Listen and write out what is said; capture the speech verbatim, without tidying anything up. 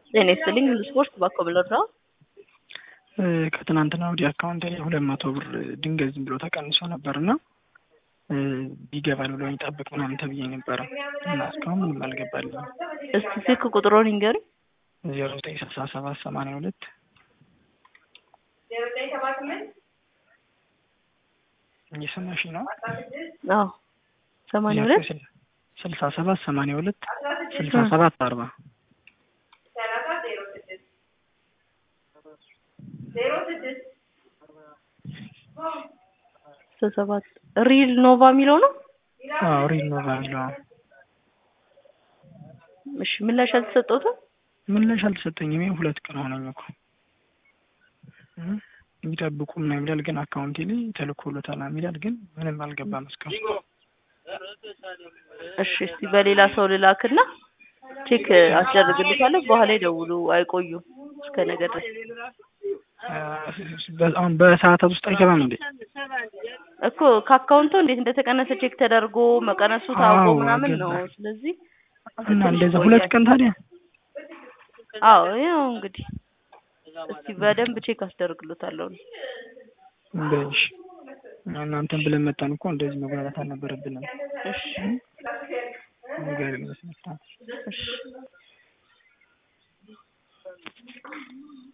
ጤና ይስጥልኝ ስፖርት ባኮብለራ ከትናንትና ወዲያ አካውንት ላይ ሁለት መቶ ብር ድንገት ዝም ብሎ ተቀንሶ ነበርና ይገባል ብሎ ይጠብቅ ምናምን ተብዬ ነበር እና እስካሁን ምንም አልገባልኝም። እስቲ ስልክ ቁጥሩን ይንገሩኝ። ዜሮ ዘጠኝ ስልሳ ሰባት ሰማንያ ሁለት ዜሮ ዘጠኝ ሰባ ስምንት እየሰማሽ ነው? አዎ ሰማንያ ሁለት ስልሳ ሰባት ሰማንያ ሁለት ስልሳ ሰባት አርባ ሰላሳ ዜሮ ስድስት ዜሮ ስድስት ሰባት ሪል ኖቫ የሚለው ነው? አዎ ሪል ኖቫ የሚለው። እሺ ምላሽ አልተሰጠውም? ምላሽ አልተሰጠኝም። ይሄ ሁለት ቀን ሆነኝ እኮ የሚጠብቁ ምን ይላል ግን አካውንቴ ላይ ተልኮሎታል ይላል ግን ምንም አልገባም እስካሁን። እሺ እስቲ በሌላ ሰው ልላክና ቼክ አስደርግልሻለሁ። በኋላ ይደውሉ አይቆዩም እስከ ነገ ድረስ። በጣም በሰዓታት ውስጥ አይገባም እንዴ? እኮ ከአካውንቱ እንዴት እንደተቀነሰ ቼክ ተደርጎ መቀነሱ ታውቆ ምናምን ነው። ስለዚህ እና እንደዛ ሁለት ቀን ታዲያ አዎ ያው እንግዲህ እስቲ በደንብ ቼክ አስደርግልታለሁ። በሽ እናንተን ብለን መጣን እኮ እንደዚህ መግባባት አልነበረብንም። እሺ ነገር ነው። እሺ